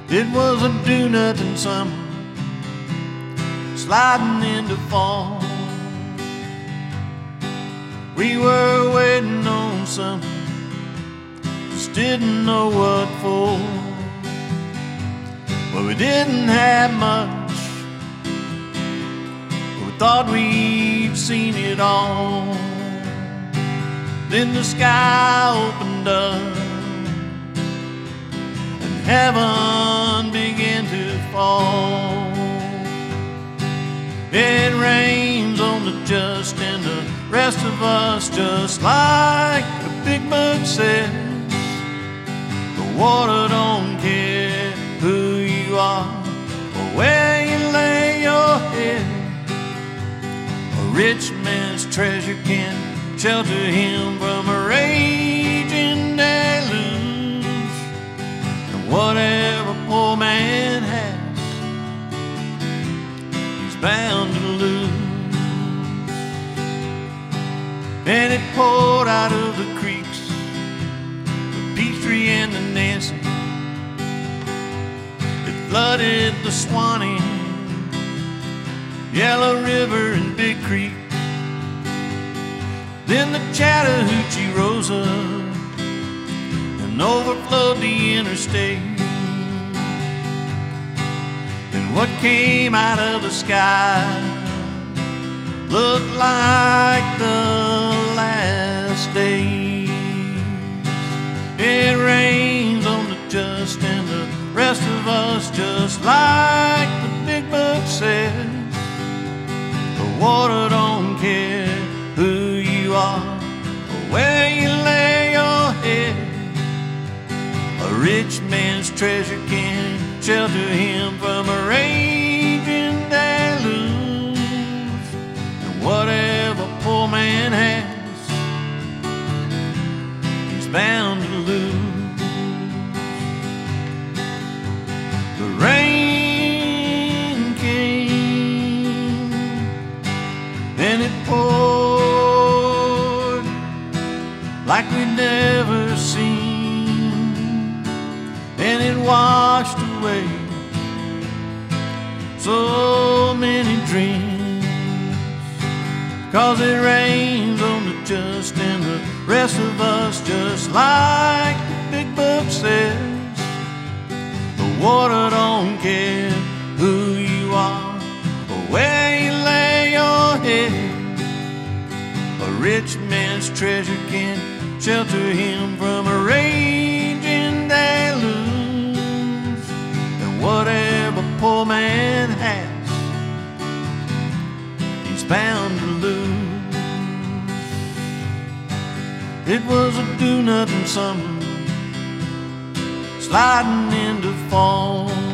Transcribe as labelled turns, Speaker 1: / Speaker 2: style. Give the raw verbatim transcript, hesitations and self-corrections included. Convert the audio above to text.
Speaker 1: It was a do-nothing summer, sliding into fall. We were waiting on something, just didn't know what for. Well, we didn't have much, but we thought we'd seen it all. Then the sky opened up and heaven began to fall. It rains on the just and the rest of us, just like the big book says. The water don't care who you are or where you lay your head. A rich man's treasure can shelter him from a raging deluge. And whatever a poor man has, he's bound to lose. And it poured out of the creeks, the Peachtree and the Nancy. It flooded the Swanee, Yellow River and Big Creek. Then the Chattahoochee rose up and overflowed the interstate. And what came out of the sky looked like the last days. It rains on the just and the rest of us, just like the big book says. The water don't care who you are or where you lay your head. A rich man's treasure can shelter him from a raging deluge. And whatever a poor man has, he's bound to lose. The rain came and it poured like we'd never seen, and it washed away so many dreams. 'Cause it rains on the just and the rest of us, just like the big book says. The water don't care who you are or where you lay your head. A rich man's treasure can shelter him from a raging deluge. And whatever a poor man has, he's bound to lose. It was a do-nothing summer, sliding into fall.